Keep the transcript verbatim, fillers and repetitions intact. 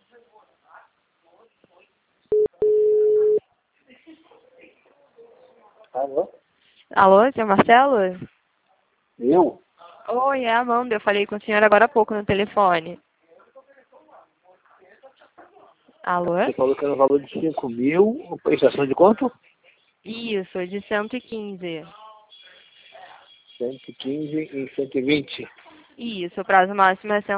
Alô? Alô, seu Marcelo? Eu? Oi, é a Amanda. Eu falei com o senhor agora há pouco no telefone. Alô? Você falou que era o valor de cinco mil, prestação de quanto? Isso, de cento e quinze. cento e quinze e cento e vinte. Isso, o prazo máximo é